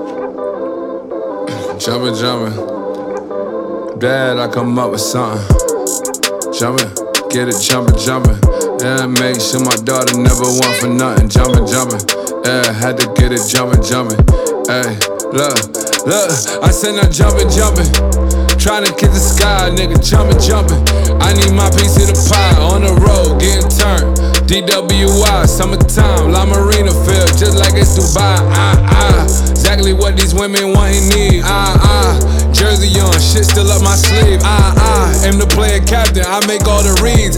Jumping, jumping. Dad, I come up with something. Jumping, get it, jumping, jumping. Yeah, make sure my daughter never want for nothing. Jumping, jumping. Yeah, had to get it, jumping, jumping. Hey, look, I said now jumping, jumping. Tryna kiss the sky, nigga, jumping, jumping. I need my piece of the pie on the road, getting turned. DWI, summertime, La Marina feel just like it's Dubai. Exactly what these women want and need. Jersey on, shit still up my sleeve. Aim to play a captain, I make all the reads.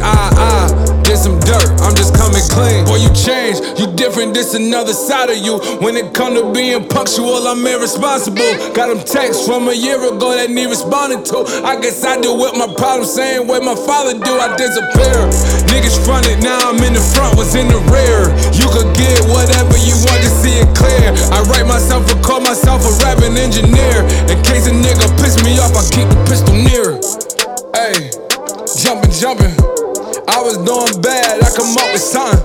Get some dirt, I'm just coming clean. Boy, you change, you different, this another side of you. When it come to being punctual, I'm irresponsible. Got them texts from a year ago that need responding to. I guess I deal with my problems same way my father do. I disappear. Niggas fronted, now I'm in the front, was in the rear. You could get whatever you want, just see it clear. I write myself or call myself a rapping engineer. In case a nigga piss me off, I keep the pistol near. Hey, jumping, jumping. I was doing bad, I come up with something.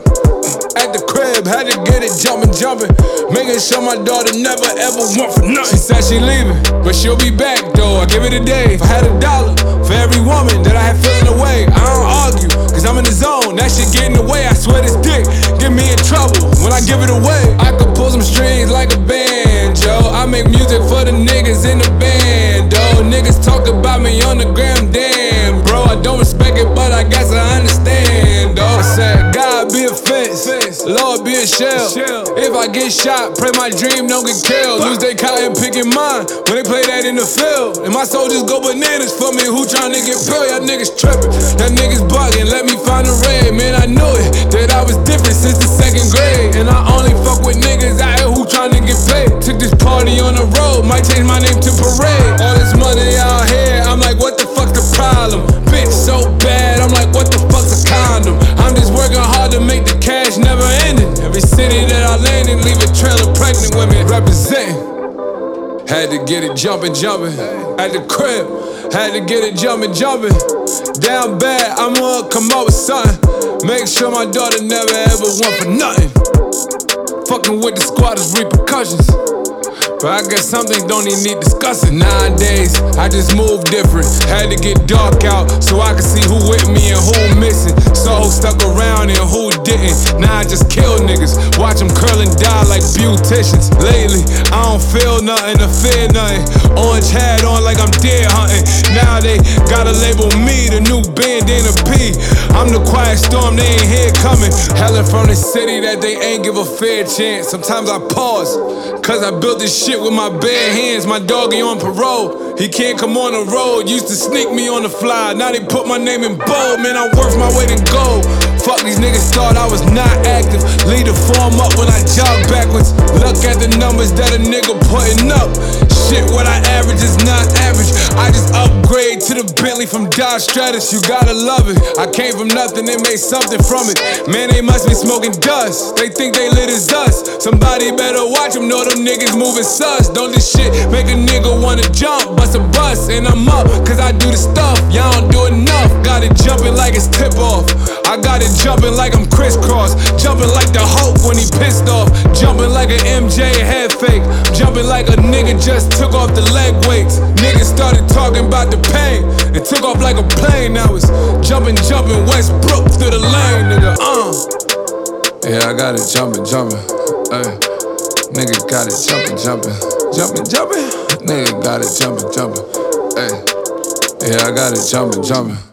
At the crib, had to get it jumping, jumping. Making sure my daughter never ever want for nothing. She said she leaving, but she'll be back though. I give it a day. If I had $1 for every woman that I had feeling away, I don't argue, cause I'm in the zone. That shit get in the way, I swear this dick get me in trouble when I give it away. I could pull some strings like a banjo. I make music for the niggas in the band, though. Niggas talk about me on the gram, damn, bro. I don't respect it, but I guess I understand, though. I said, God be a fence, Lord be a shell. If I get shot, pray my dream don't get killed. Lose they cotton picking mine when they play that in the field. And my soldiers go bananas for me, who tryna get pearl? Y'all niggas trippin', that niggas buggin'. Let me find a red, man, I knew it, that I was different since the 2nd grade. And I only fuck with niggas out here who tryna get paid. Took this party on the road, might change my name to Parade. All this money out here, I'm like, what the fuck's the problem? Bitch so bad, I'm like, what the fuck's a condom? I'm just working hard to make the cash never ending. Every city that I land in, leave a trail of pregnant women representing. Had to get it jumping, jumping. At the crib, had to get it jumping, jumping. Down bad, I'ma come up with something. Make sure my daughter never ever want for nothing. Fucking with the squad is repercussions. But I guess some things don't even need discussing. Nowadays, I just move different. Had to get dark out so I could see who with me and who missing. Saw who stuck around and who didn't. Now I just kill niggas. Watch them curl and die like beauticians. Lately, I don't feel nothing or fear nothing. Orange hat on like I'm deer hunting. Now they gotta label me the new bandana P. I'm the quiet storm, they ain't here coming. Hailing from the city that they ain't give a fair chance. Sometimes I pause, cause I built this shit with my bare hands. My doggy on parole, he can't come on the road. Used to sneak me on the fly, now they put my name in bold. Man, I'm worth my weight in gold. Fuck, these niggas thought I was not active. Lead the form up when I jog backwards. Look at the numbers that a nigga putting up. Shit, what I average is not average. I just upgrade to the Bentley from Dodge Stratus. You gotta love it. I came from nothing, they made something from it. Man, they must be smoking dust. They think they lit as us. Somebody better watch them, know them niggas moving sus. Don't this shit make a nigga wanna jump, bust a bus, and I'm up, cause I do the stuff. Y'all don't do enough. Got it jumping like it's tip off. I got it jumping like I'm crisscross. Jumping like the Hulk when he pissed off. Jumping like an MJ head fake. Jumping like a nigga just took off the leg weights. Niggas started talking about the pain. It took off like a plane. Now it's jumping, jumping Westbrook through the lane, nigga. Yeah, I got it jumping, jumping. Nigga got it jumping, jumping. Jumping, jumping. Nigga got it jumping, jumping. Yeah, I got it jumping, jumping.